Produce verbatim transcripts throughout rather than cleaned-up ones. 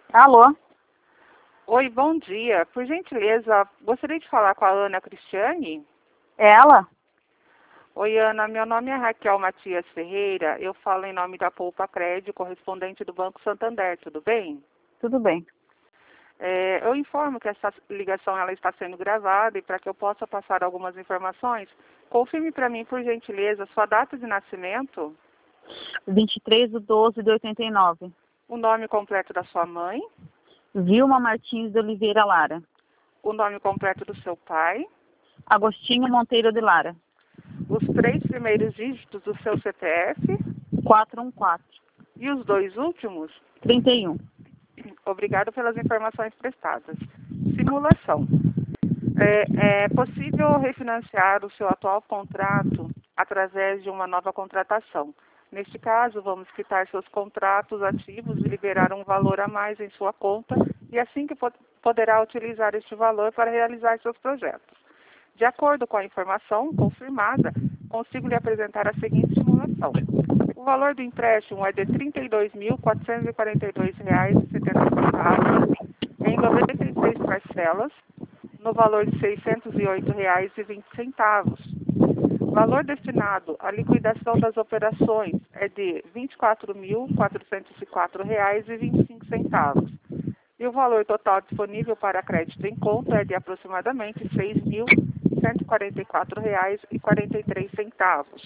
Alô? Oi, bom dia. Por gentileza, gostaria de falar com a Ana Cristiane? É ela? Oi, Ana. Meu nome é Raquel Matias Ferreira. Eu falo em nome da Poupa Crédito, correspondente do Banco Santander. Tudo bem? Tudo bem. É, eu informo que essa ligação ela está sendo gravada e para que eu possa passar algumas informações, confirme para mim, por gentileza, sua data de nascimento, vinte e três de doze de oitenta e nove. o nome completo da sua mãe, Vilma Martins de Oliveira Lara. o nome completo do seu pai, Agostinho Monteiro de Lara. os três primeiros dígitos do seu C P F quatrocentos e quatorze. e os dois últimos. trinta e um. Obrigado pelas informações prestadas. Simulação. É, é possível refinanciar o seu atual contrato através de uma nova contratação. Neste caso, vamos quitar seus contratos ativos e liberar um valor a mais em sua conta e assim que po- poderá utilizar este valor para realizar seus projetos. De acordo com a informação confirmada, consigo lhe apresentar a seguinte simulação. O valor do empréstimo é de trinta e dois mil, quatrocentos e quarenta e dois reais e setenta centavos em noventa e seis parcelas, no valor de seiscentos e oito reais e vinte centavos. O valor destinado à liquidação das operações é de vinte e quatro mil, quatrocentos e quatro reais e vinte e cinco centavos. E o valor total disponível para crédito em conta é de aproximadamente seis mil, cento e quarenta e quatro reais e quarenta e três centavos.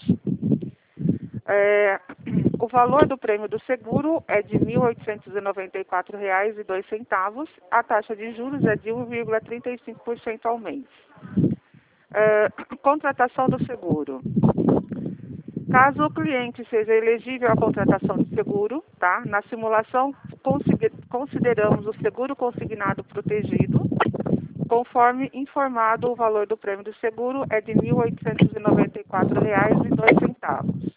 É, o valor do prêmio do seguro é de mil oitocentos e noventa e quatro reais e dois centavos. A taxa de juros é de um vírgula trinta e cinco por cento ao mês. É, contratação do seguro. Caso o cliente seja elegível à contratação de seguro, tá? Na simulação consideramos o seguro consignado protegido. Conforme informado, o valor do prêmio do seguro é de mil oitocentos e noventa e quatro reais e dois centavos.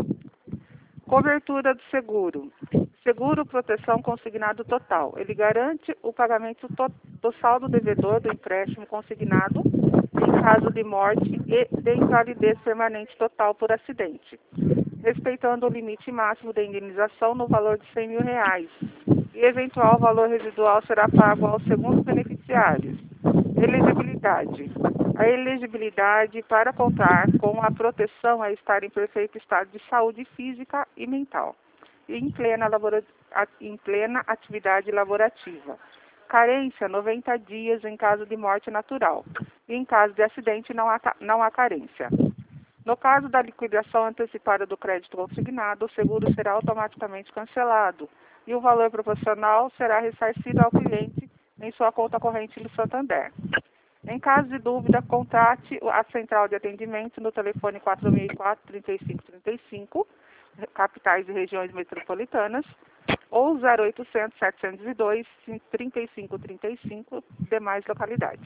Cobertura do seguro. Seguro proteção consignado total. Ele garante o pagamento do saldo devedor do empréstimo consignado em caso de morte e de invalidez permanente total por acidente, respeitando o limite máximo de indenização no valor de cem mil reais. E eventual valor residual será pago aos segundos beneficiários. Elegibilidade. A elegibilidade para contar com a proteção é estar em perfeito estado de saúde física e mental e em plena, labora... em plena atividade laborativa. Carência, noventa dias em caso de morte natural. E em caso de acidente, não há, não há carência. No caso da liquidação antecipada do crédito consignado, o seguro será automaticamente cancelado e o valor proporcional será ressarcido ao cliente em sua conta corrente do Santander. Em caso de dúvida, contate a central de atendimento no telefone quatro mil e quatro, trinta e cinco trinta e cinco, capitais e regiões metropolitanas, ou zero oitocentos, setecentos e dois, trinta e cinco trinta e cinco, demais localidades.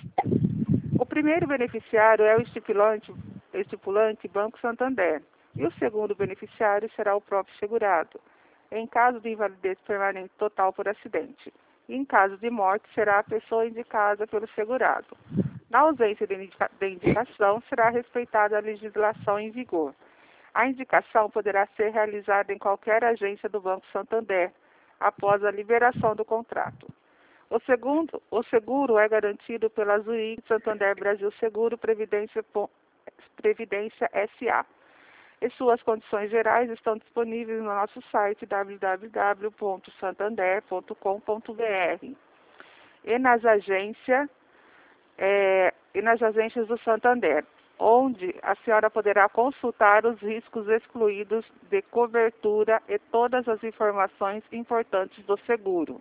O primeiro beneficiário é o estipulante, estipulante Banco Santander, e o segundo beneficiário será o próprio segurado, em caso de invalidez permanente total por acidente. E em caso de morte, será a pessoa indicada pelo segurado. Na ausência de indica de indicação, será respeitada a legislação em vigor. A indicação poderá ser realizada em qualquer agência do Banco Santander, após a liberação do contrato. O, segundo, o seguro é garantido pela Zurich Santander Brasil Seguro Previdência, Previdência S A E suas condições gerais estão disponíveis no nosso site w w w ponto santander ponto com ponto b r e nas agências é, e nas agências do Santander, onde a senhora poderá consultar os riscos excluídos de cobertura e todas as informações importantes do seguro.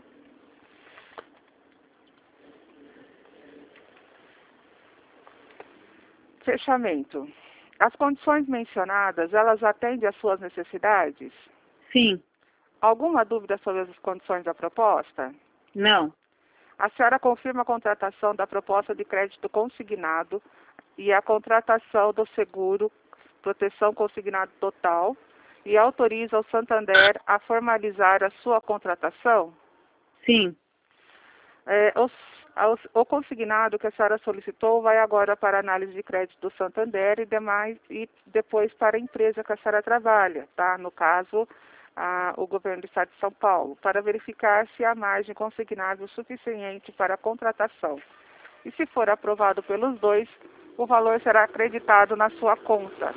Fechamento. As condições mencionadas, elas atendem às suas necessidades? Sim. Alguma dúvida sobre as condições da proposta? Não. A senhora confirma a contratação da proposta de crédito consignado e a contratação do seguro proteção consignado total e autoriza o Santander a formalizar a sua contratação? Sim. É, os, aos, o consignado que a senhora solicitou vai agora para a análise de crédito do Santander e demais e depois para a empresa que a senhora trabalha, tá? No caso, a, o governo do Estado de São Paulo, para verificar se há margem consignável suficiente para a contratação. E se for aprovado pelos dois, o valor será acreditado na sua conta.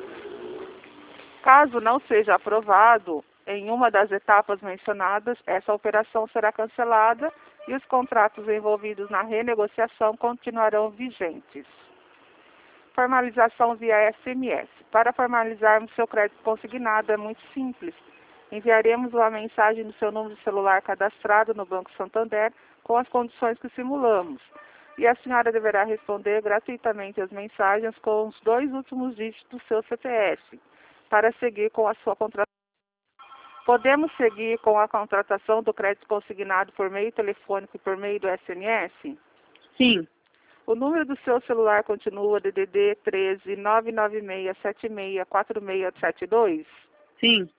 Caso não seja aprovado em uma das etapas mencionadas, essa operação será cancelada e os contratos envolvidos na renegociação continuarão vigentes. Formalização via S M S. Para formalizarmos seu crédito consignado é muito simples. Enviaremos uma mensagem no seu número de celular cadastrado no Banco Santander com as condições que simulamos. E a senhora deverá responder gratuitamente as mensagens com os dois últimos dígitos do seu C P F para seguir com a sua contratação. Podemos seguir com a contratação do crédito consignado por meio telefônico e por meio do S M S? Sim. O número do seu celular continua D D D treze, nove nove seis, sete seis, quatro seis sete dois? Sim.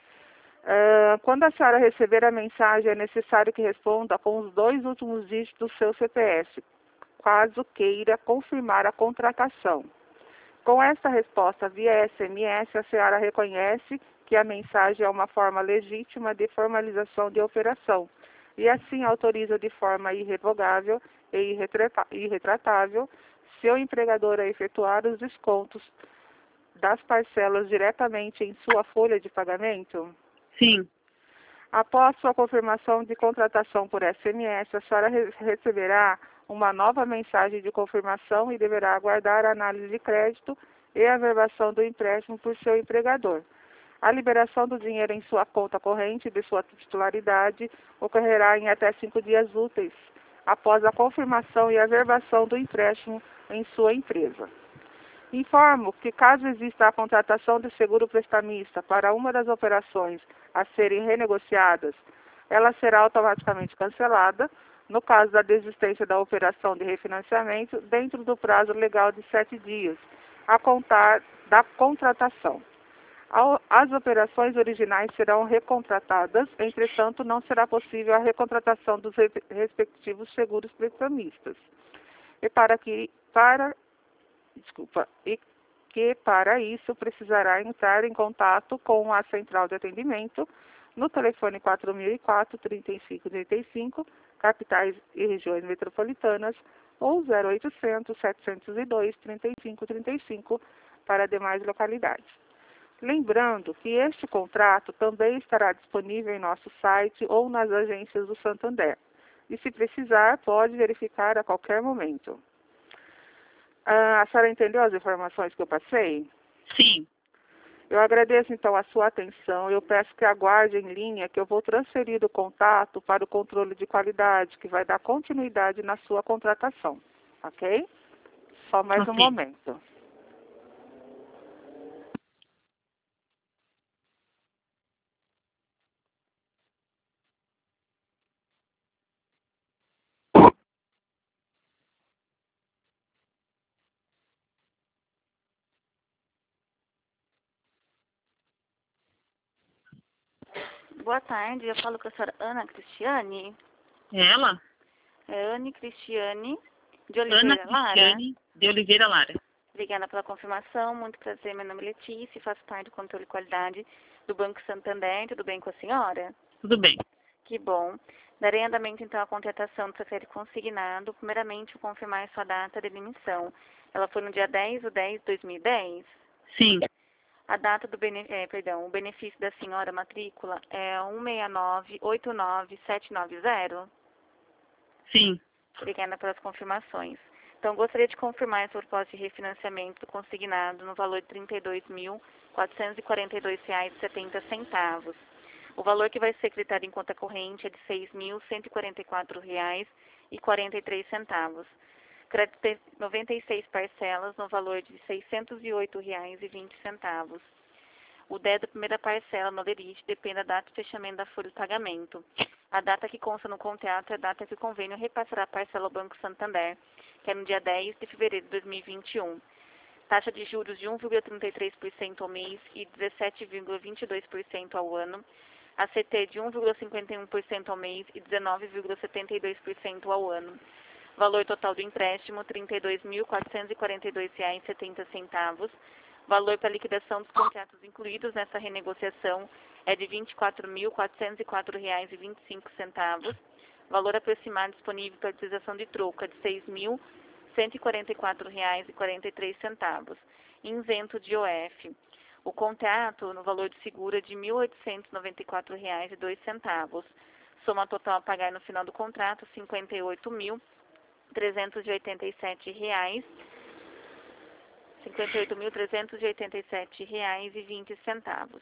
Uh, quando a senhora receber a mensagem, é necessário que responda com os dois últimos dígitos do seu C P F, caso queira confirmar a contratação. Com esta resposta via S M S, a senhora reconhece que a mensagem é uma forma legítima de formalização de operação e assim autoriza de forma irrevogável e irretratável seu empregador a efetuar os descontos das parcelas diretamente em sua folha de pagamento? Sim. Após sua confirmação de contratação por S M S, a senhora re receberá uma nova mensagem de confirmação e deverá aguardar a análise de crédito e a averbação do empréstimo por seu empregador. A liberação do dinheiro em sua conta corrente de sua titularidade ocorrerá em até cinco dias úteis, após a confirmação e averbação do empréstimo em sua empresa. Informo que, caso exista a contratação de seguro prestamista para uma das operações a serem renegociadas, ela será automaticamente cancelada, no caso da desistência da operação de refinanciamento, dentro do prazo legal de sete dias, a contar da contratação. As operações originais serão recontratadas, entretanto, não será possível a recontratação dos respectivos seguros prestamistas. E para que, para, desculpa, e que para isso precisará entrar em contato com a central de atendimento no telefone quatro mil e quatro, trinta e cinco trinta e cinco, capitais e regiões metropolitanas, ou zero oitocentos, setecentos e dois, trinta e cinco trinta e cinco para demais localidades. Lembrando que este contrato também estará disponível em nosso site ou nas agências do Santander. E se precisar, pode verificar a qualquer momento. Ah, a senhora entendeu as informações que eu passei? Sim. Eu agradeço, então, a sua atenção. Eu peço que aguarde em linha que eu vou transferir o contato para o controle de qualidade, que vai dar continuidade na sua contratação. Ok? Só mais Ok. um momento. Boa tarde, eu falo com a senhora Ana Cristiane. Ela? É Anne Cristiane de Ana Oliveira Lara. Cristiane de Oliveira Lara. Obrigada pela confirmação, muito prazer, meu nome é Letícia, faço parte do controle de qualidade do Banco Santander, tudo bem com a senhora? Tudo bem. Que bom. Darei andamento então à contratação do seu crédito consignado, primeiramente vou confirmar sua data de emissão. Ela foi no dia dez de dez de dois mil e dez? Sim. A data do bene, é, perdão, o benefício da senhora matrícula é um seis nove oito nove sete nove zero? Sim. Obrigada pelas confirmações. Então, gostaria de confirmar essa proposta de refinanciamento consignado no valor de trinta e dois mil, quatrocentos e quarenta e dois reais e setenta centavos. O valor que vai ser creditado em conta corrente é de seis mil, cento e quarenta e quatro reais e quarenta e três centavos. Crédito de noventa e seis parcelas no valor de seiscentos e oito reais e vinte centavos. O D E da primeira parcela no lerite depende da data de fechamento da folha de pagamento. A data que consta no contrato é a data que o convênio repassará a parcela ao Banco Santander, que é no dia dez de fevereiro de dois mil e vinte e um. Taxa de juros de um vírgula trinta e três por cento ao mês e dezessete vírgula vinte e dois por cento ao ano. A C T de um vírgula cinquenta e um por cento ao mês e dezenove vírgula setenta e dois por cento ao ano. Valor total do empréstimo, trinta e dois mil, quatrocentos e quarenta e dois reais e setenta centavos. O valor para liquidação dos contratos incluídos nessa renegociação é de vinte e quatro mil, quatrocentos e quatro reais e vinte e cinco centavos. Valor aproximado disponível para utilização de troca de seis mil, cento e quarenta e quatro reais e quarenta e três centavos, isento de O F. O contrato, no valor de seguro, é de mil oitocentos e noventa e quatro reais e dois centavos. Soma total a pagar no final do contrato, cinquenta e oito mil, trezentos e oitenta e sete reais, cinquenta e oito mil, trezentos e oitenta e sete reais e vinte centavos.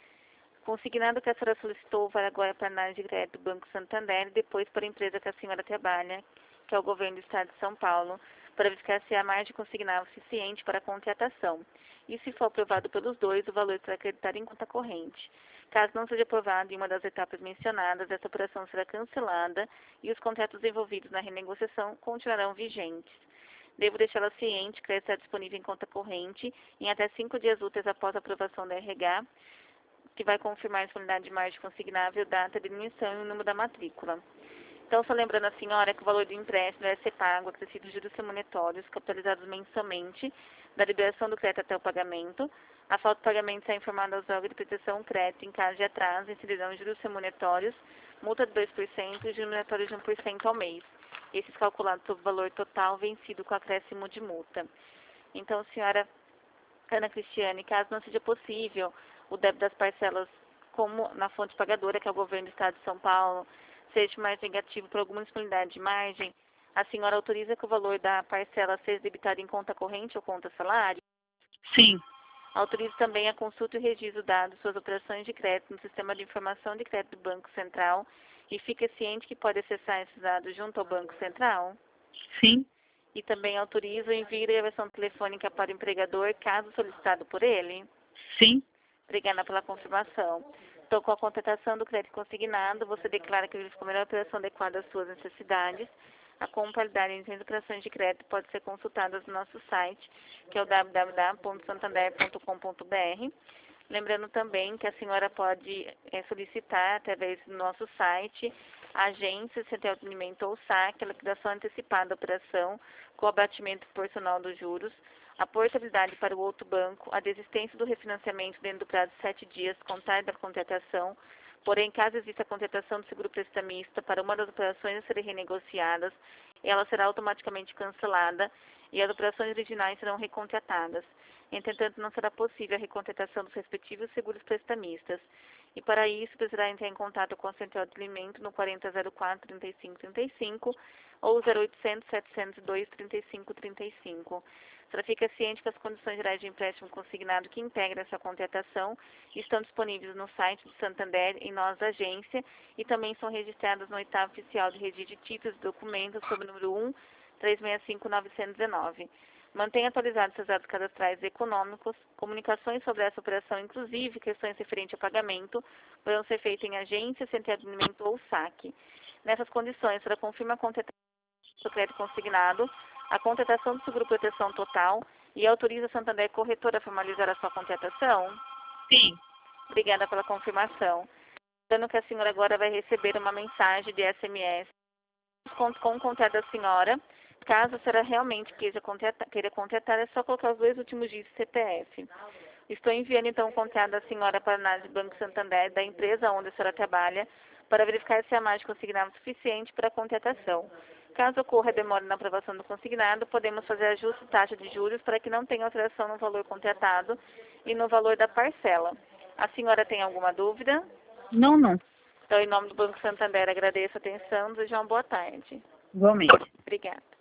Consignado que a senhora solicitou vai agora para a análise de crédito do Banco Santander e depois para a empresa que a senhora trabalha, que é o governo do Estado de São Paulo, para verificar se há margem consignável suficiente para a contratação. E se for aprovado pelos dois, o valor será acreditado em conta corrente. Caso não seja aprovado em uma das etapas mencionadas, essa operação será cancelada e os contratos envolvidos na renegociação continuarão vigentes. Devo deixá-la ciente que ela está disponível em conta corrente em até cinco dias úteis após a aprovação da R H, que vai confirmar a disponibilidade de margem consignável, data de emissão e o número da matrícula. Então, só lembrando a senhora que o valor do empréstimo deve ser pago acrescido de juros remuneratórios capitalizados mensalmente da liberação do crédito até o pagamento. A falta de pagamento será informada aos órgãos de proteção crédito em caso de atraso, incidirão juros remuneratórios, multa de dois por cento e juros remuneratórios de um por cento ao mês. Esses calculados sobre o valor total vencido com acréscimo de multa. Então, senhora Ana Cristiane, caso não seja possível o débito das parcelas como na fonte pagadora, que é o governo do Estado de São Paulo, seja mais negativo por alguma disponibilidade de margem, a senhora autoriza que o valor da parcela seja debitado em conta corrente ou conta salário? Sim. Autoriza também a consulta e registro de dados suas operações de crédito no Sistema de Informação de Crédito do Banco Central e fica ciente que pode acessar esses dados junto ao Banco Central? Sim. E também autoriza o envio e gravação telefônica para o empregador, caso solicitado por ele? Sim. Obrigada pela confirmação. Então, com a contratação do crédito consignado, você declara que verificou a melhor operação adequada às suas necessidades. A compatibilidade entre as operações de crédito pode ser consultada no nosso site, que é o w w w ponto santander ponto com ponto b r. Lembrando também que a senhora pode é, solicitar, através do nosso site, a agência, central de atendimento ou saque, a liquidação antecipada da operação, com o abatimento proporcional dos juros, a portabilidade para o outro banco, a desistência do refinanciamento dentro do prazo de sete dias, contado da contratação. Porém, caso exista a contratação do seguro prestamista para uma das operações a serem renegociadas, ela será automaticamente cancelada e as operações originais serão recontratadas. Entretanto, não será possível a recontratação dos respectivos seguros prestamistas. E para isso, precisará entrar em contato com a central de atendimento no quarenta zero quatro, trinta e cinco trinta e cinco ou zero oitocentos, setecentos e dois, trinta e cinco trinta e cinco. A senhora fica ciente que as condições gerais de empréstimo consignado que integram essa contratação estão disponíveis no site do Santander, em nossa agência, e também são registradas no oitavo oficial de registro de títulos e documentos, sob o número um, três seis cinco, nove um nove. Mantenha atualizados seus dados cadastrais e econômicos. Comunicações sobre essa operação, inclusive questões referentes a pagamento, poderão ser feitas em agência, central de atendimento ou saque. Nessas condições, a senhora confirma a contratação do crédito consignado, a contratação do seguro proteção total e autoriza a Santander Corretora a formalizar a sua contratação? Sim. Obrigada pela confirmação. Lembrando que a senhora agora vai receber uma mensagem de S M S com, com o contrato da senhora. Caso a senhora realmente queira contratar, queira contratar, é só colocar os dois últimos dígitos do C P F. Estou enviando então o contrato da senhora para a análise do Banco Santander, da empresa onde a senhora trabalha, para verificar se a margem consignada é suficiente para a contratação. Caso ocorra demora na aprovação do consignado, podemos fazer ajuste de taxa de juros para que não tenha alteração no valor contratado e no valor da parcela. A senhora tem alguma dúvida? Não, não. Então, em nome do Banco Santander, agradeço a atenção e desejo uma boa tarde. Igualmente. Obrigada.